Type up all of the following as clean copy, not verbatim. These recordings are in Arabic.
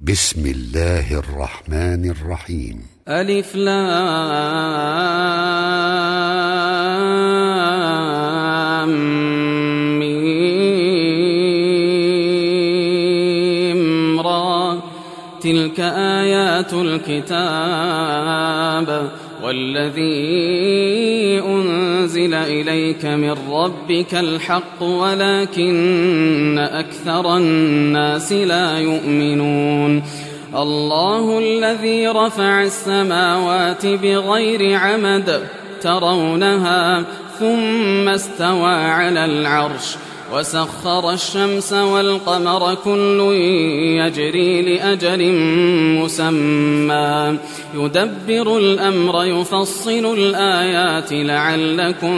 بسم الله الرحمن الرحيم. ألف لام ميم را تلك آيات الكتاب والذي أنزل إليك من ربك الحق ولكن أكثر الناس لا يؤمنون. الله الذي رفع السماوات بغير عمد ترونها ثم استوى على العرش وسخر الشمس والقمر كل يجري لأجل مسمى يدبر الأمر يفصل الآيات لعلكم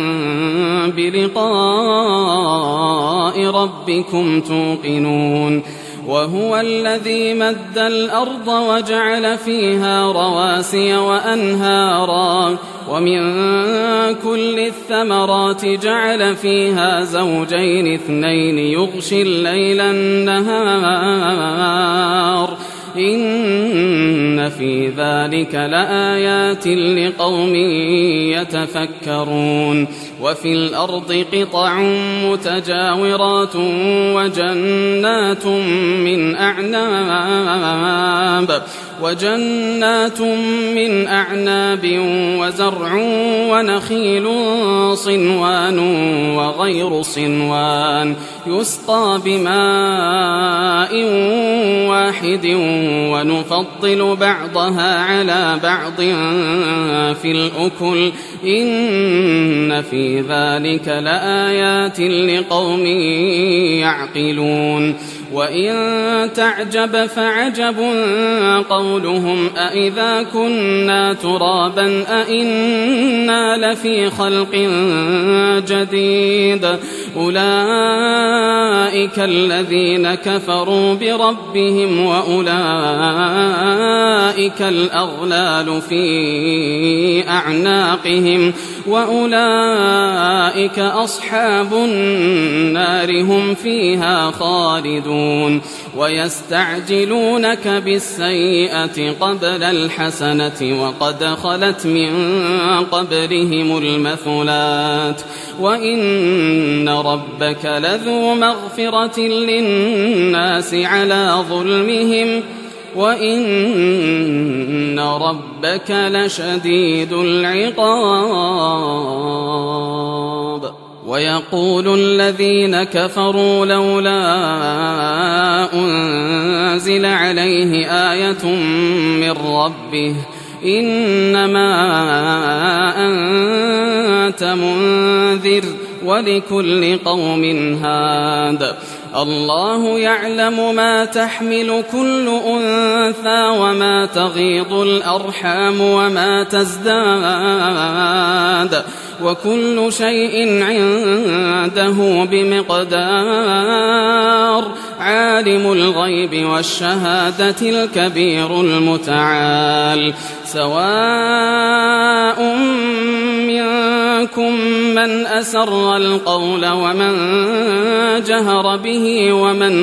بلقاء ربكم توقنون. وهو الذي مد الأرض وجعل فيها رواسي وأنهارا ومن كل الثمرات جعل فيها زوجين اثنين يغشي الليل النهار إن في ذلك لآيات لقوم يتفكرون. وفي الأرض قطع متجاورات وجنات من أعناب وزرع ونخيل صنوان وغير صنوان يسقى بماء واحد ونفضل بعضها على بعض في الأكل إن في ذلك لآيات لقوم يعقلون. وإن تعجب فعجب قولهم أإذا كنا ترابا أإنا لفي خلق جديد أولئك الذين كفروا بربهم وأولئك الأغلال في أعناقهم وأولئك أصحاب النار هم فيها خالدون. ويستعجلونك بالسيئة قبل الحسنة وقد خلت من قبلهم المثلات وإن ربك لذو مغفرة للناس على ظلمهم وإن ربك لشديد العقاب. ويقول الذين كفروا لولا أنزل عليه آية من ربه إنما أنت منذر ولكل قوم هاد الله يعلم ما تحمل كل أنثى وما تغيض الأرحام وما تزداد وكل شيء عنده بمقدار. عالم الغيب والشهادة الكبير المتعال. سواء منكم من أسر القول ومن جهر به ومن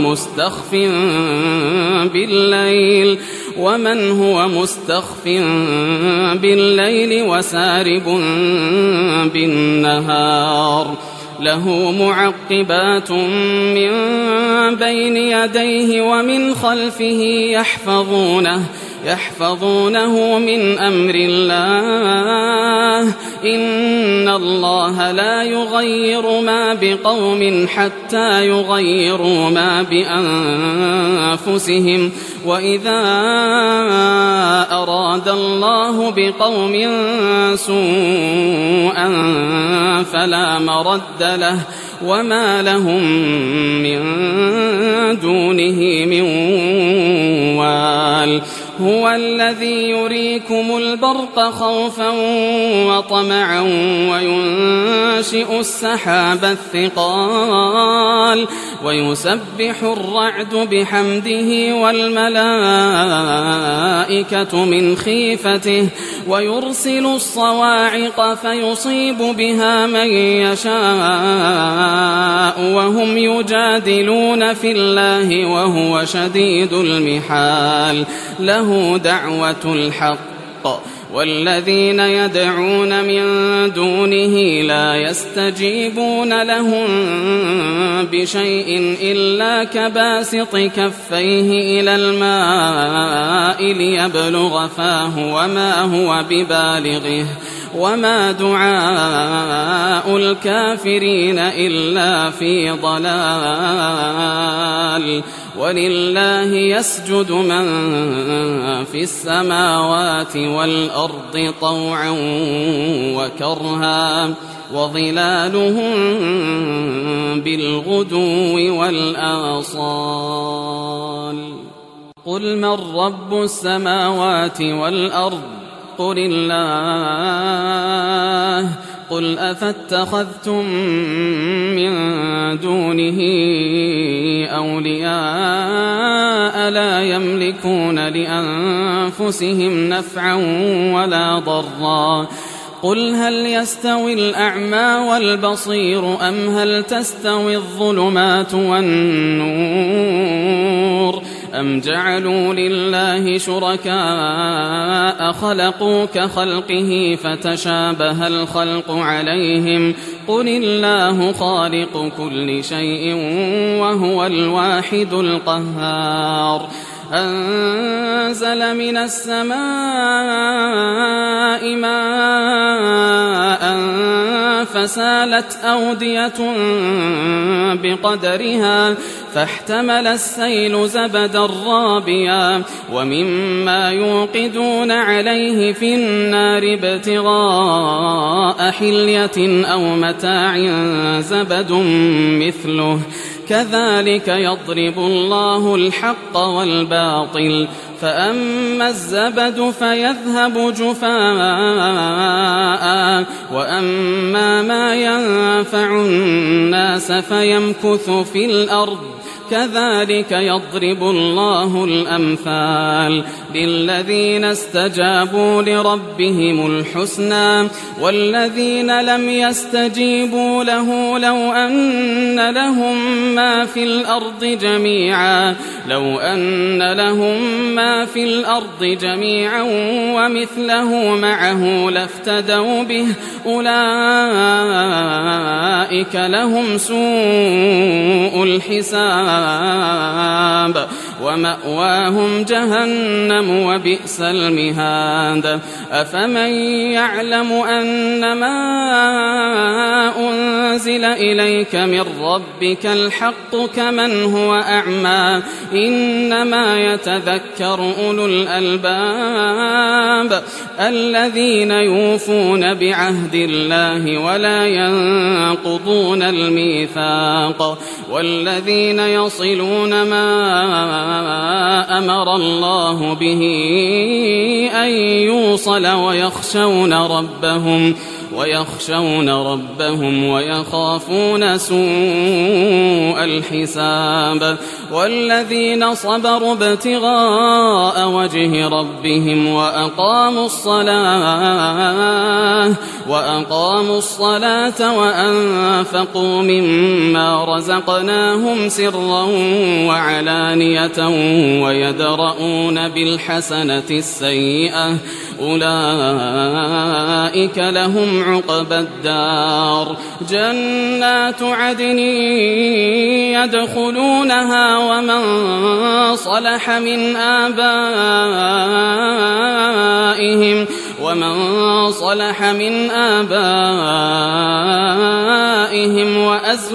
هو مستخف بالليل وسارب بالنهار. له معقبات من بين يديه ومن خلفه يحفظونه من أمر الله إن الله لا يغير ما بقوم حتى يغيروا ما بأنفسهم وإذا أراد الله بقوم سوءا فلا مرد له وما لهم من دونه من وال. هو الذي يريكم البرق خوفا وطمعا وينشئ السحاب الثقال ويسبح الرعد بحمده والملائكة من خيفته ويرسل الصواعق فيصيب بها من يشاء وهم يجادلون في الله وهو شديد المحال له دعوة الحق والذين يدعون من دونه لا يستجيبون لهم بشيء إلا كباسط كفيه إلى الماء ليبلغ فاه وما هو ببالغه وما دعاء الكافرين إلا في ضلال ولله يسجد من في السماوات والأرض طوعا وكرها وظلالهم بالغدو والآصال قل من رب السماوات والأرض قل الله قل أفاتخذتم من دونه أولياء لا يملكون لأنفسهم نفعا ولا ضرا قل هل يستوي الأعمى والبصير أم هل تستوي الظلمات والنور أم جعلوا لله شركاء خلقوا كخلقه فتشابه الخلق عليهم قل الله خالق كل شيء وهو الواحد القهار أنزل من السماء ماء فسالت أودية بقدرها فاحتمل السيل زبدا رابيا ومما يوقدون عليه في النار ابتغاء حلية أو متاع زبد مثله كذلك يضرب الله الحق والباطل فأما الزبد فيذهب جفاء وأما ما ينفع الناس فيمكث في الأرض كذلك يضرب الله الأمثال للذين استجابوا لربهم الحسنى والذين لم يستجيبوا له لو أن لهم ما في الأرض جميعا ومثله معه لافتدوا به أولئك لهم سوء الحساب ومأواهم جهنم وبئس المهاد أفمن يعلم أن ما أنزل إليك من ربك الحق كمن هو أعمى إنما يتذكر أولو الألباب الذين يوفون بعهد الله ولا ينقضون الميثاق والذين يصلون ما أمر الله به أن يوصل ويخشون ربهم ويخافون سوء الحساب والذين صبروا ابتغاء وجه ربهم وأقاموا الصلاة وأنفقوا مما رزقناهم سرا وعلانية ويدرؤون بالحسنة السيئة أولئك لهم عقبى الدار جنات عدن يدخلونها ومن صلح من آبائهم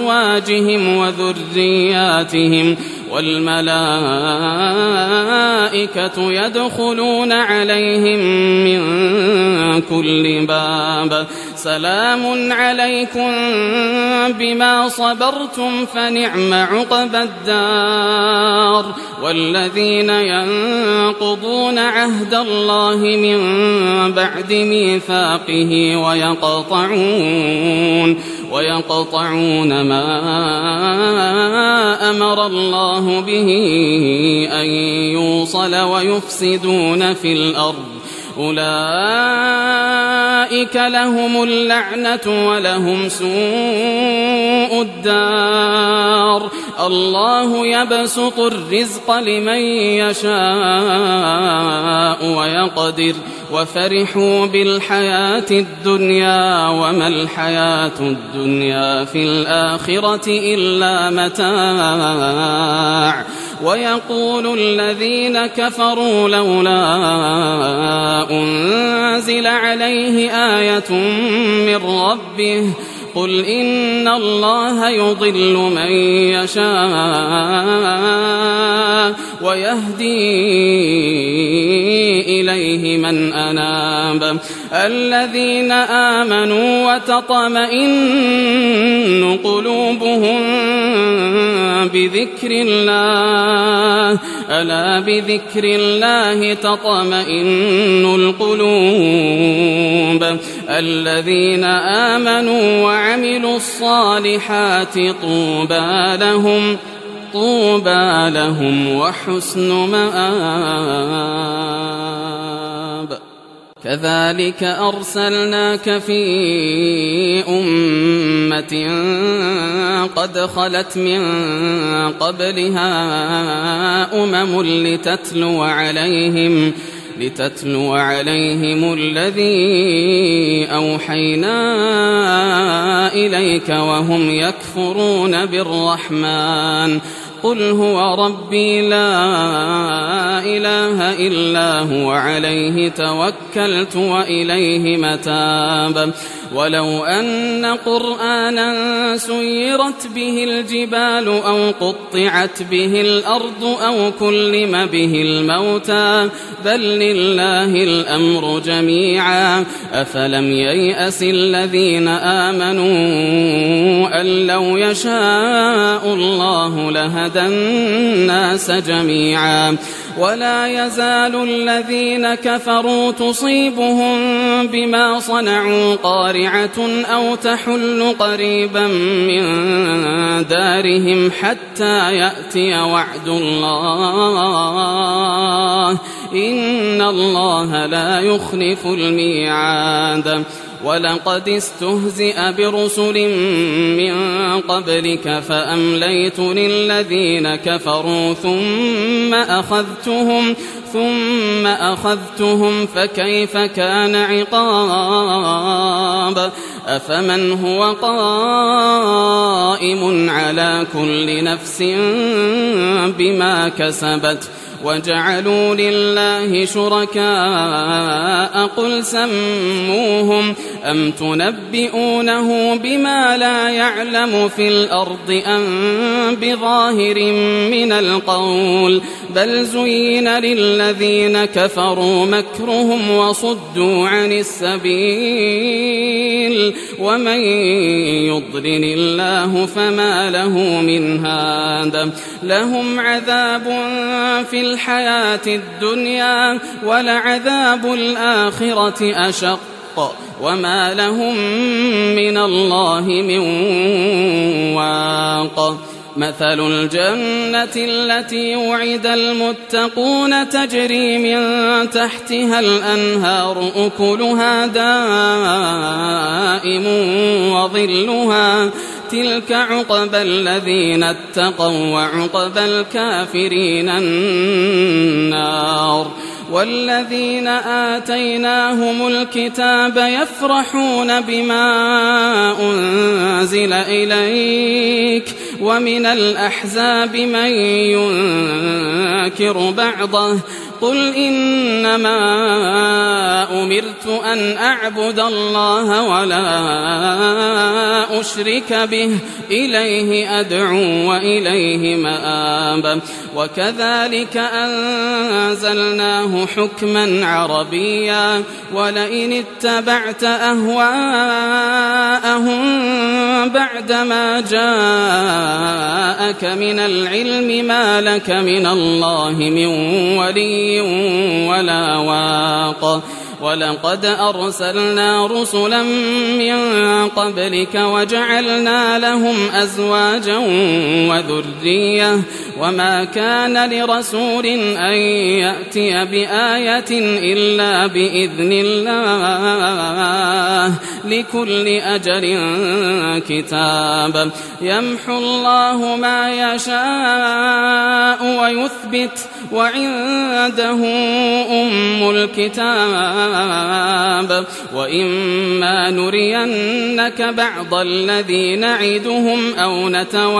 وأزواجهم وذرياتهم والملائكة والملائكة يدخلون عليهم من كل باب سلام عليكم بما صبرتم فنعم عقبى الدار. والذين ينقضون عهد الله من بعد ميثاقه ويقطعون ما أمر الله به أن يوصل ويفسدون في الأرض أولئك لهم اللعنة ولهم سوء الدار. الله يبسط الرزق لمن يشاء ويقدر وفرحوا بالحياة الدنيا وما الحياة الدنيا في الآخرة إلا متاع. ويقول الذين كفروا لولا أنزل عليه آية من ربه قل إن الله يضل من يشاء ويهدي إليه من أناب. الذين آمنوا وتطمئن قلوبهم بذكر الله ألا بذكر الله تطمئن القلوب. الذين آمنوا وعملوا الصالحات طوبى لهم وحسن مآب. كذلك أرسلناك في أمة قد خلت من قبلها لتتلو عليهم الذي أوحينا إليك وهم يكفرون بالرحمن قل هو ربي لا إله إلا هو عليه توكلت وإليه متاب. ولو أن قرآنا سيرت به الجبال أو قطعت به الأرض أو كلم به الموتى بل لله الأمر جميعا أفلم ييأس الذين آمنوا أن لو يشاء الله لهدى الناس جميعا. ولا يزال الذين كفروا تصيبهم بما صنعوا قارعة أو تحل قريبا من دارهم حتى يأتي وعد الله إن الله لا يخلف الميعاد. ولقد استهزئ برسل من قبلك فأمليت للذين كفروا ثم أخذتهم فكيف كان عقاب. أفمن هو قائم على كل نفس بما كسبت وجعلوا لله شركاء قل سموهم أم تنبئونه بما لا يعلم في الأرض أم بظاهر من القول بل زين للذين كفروا مكرهم وصدوا عن السبيل ومن يضلل الله فما له من هاد. لهم عذاب في الحياة الدنيا ولعذاب الآخرة أشق وما لهم من الله من واق. مثل الجنة التي وعد المتقون تجري من تحتها الأنهار أكلها دائم وظلها تلك عقبى الذين اتقوا وعقبى الكافرين النار. والذين آتيناهم الكتاب يفرحون بما أنزل إليك ومن الأحزاب من ينكر بعضه قل إنما أمرت أن أعبد الله ولا أشرك به إليه أدعو وإليه مآب وكذلك أنزلناه حكما عربيا ولئن اتبعت أهواءهم بعدما جاءك من العلم ما لك من الله من ولي ولا واق ولقد أرسلنا رسلا من قبلك وجعلنا لهم أزواجا وذرية وما كان لرسول أن يأتي بآية إلا بإذن الله لكل أجل كتاب يمحو الله ما يشاء ويثبت وعنده أم الكتاب وإما نرينك بعض الذي نعدهم أو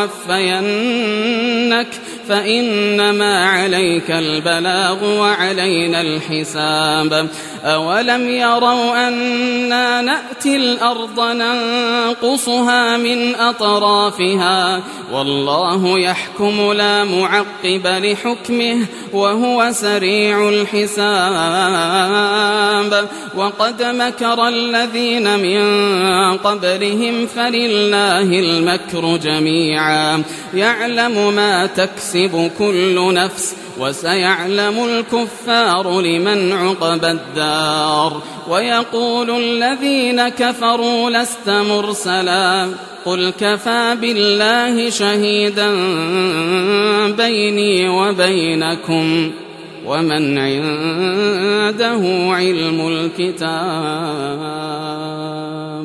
نتوفينك فإنما عليك البلاغ وعلينا الحساب أولم يروا أنا نأتي الأرض ننقصها من أطرافها والله يحكم لا معقب لحكمه وهو سريع الحساب وقد مكر الذين من قبلهم فلله المكر جميعا يعلم ما تكسب كل نفس وسيعلم الكفار لمن عقبى الدار ويقول الذين كفروا لست مرسلا قل كفى بالله شهيدا بيني وبينكم ومن عنده علم الكتاب